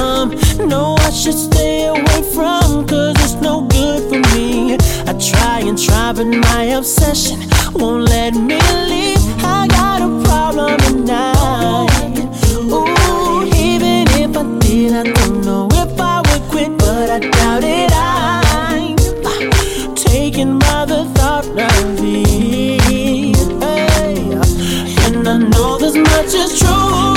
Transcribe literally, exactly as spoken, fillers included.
some. No, I should stay away from, cause it's no good for me. I try and try, but my obsession won't let me leave. I got a problem tonight. Ooh, even if I did, I don't know if I would quit, but I doubt it. I'm uh, taken by the thought of it. Hey. And I know this much is true.